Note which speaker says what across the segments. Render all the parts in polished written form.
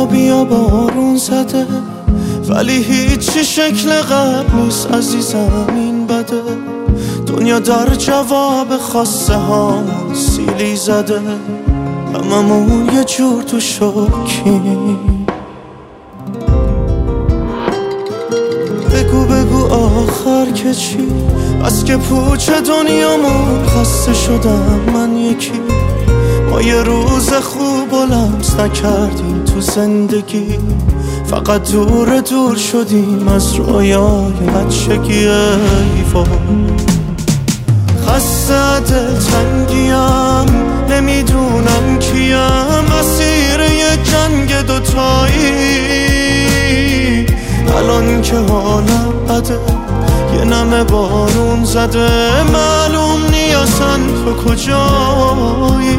Speaker 1: بیا بارون زده ولی هیچی شکل قبل نیست عزیزم، این بده. دنیا در جواب خواسته ها سیلی زده، هممون یه جور تو شوکیم. بگو آخر که چی؟ از که پوچ دنیامون خسته شدم من یکی. ما یه روز خوب و لمس نکردیم تو زندگی، فقط دور شدیم از رویای بچگی. ایوا خسته دلتنگیم، نمیدونم کیم، مسیر یه جنگ دوتایی. الان که حالم بده یه نمه بارون زده، معلوم نیستن تو کجایی.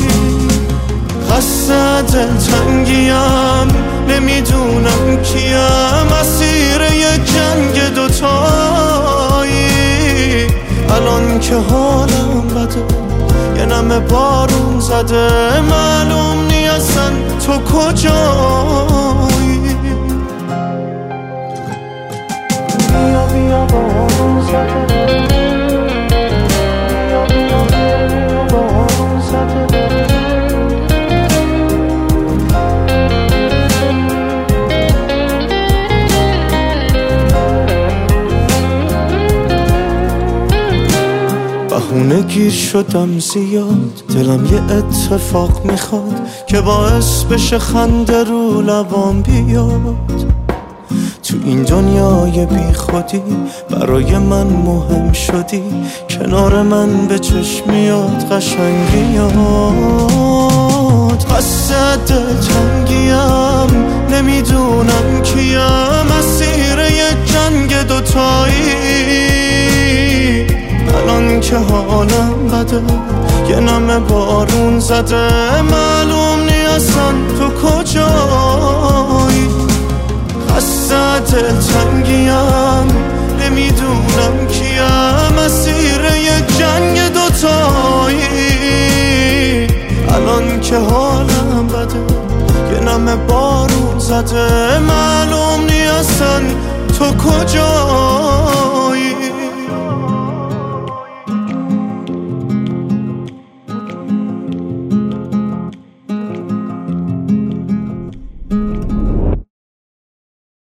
Speaker 1: خسته دلتنگیم، نمیدونم کیم، مسیر یه جنگ دوتایی. الان که حالم بده یه نمه بارون زده، معلوم نیستن تو کجایی. بیا بارون زده، بیا بارون زده. بهونه گیر شدم زیاد، دلم یه اتفاق میخواد که باعث بشه خنده رو لبام بیاد. تو این دنیای بی خودی برای من مهم شدی، کنار من به چشم میاد قشنگیات. خسته دلتنگیم، نمیدونم کیم، مسیر یه جنگ دوتایی. الان که حالم بده یه نمه بارون زده، معلوم نیستن تو کجایی. خسته دلتنگیم، نمیدونم کیم، مسیر یه جنگ دوتایی. الان که حالم بده یه نمه بارون زده، معلوم نیستن تو کجایی.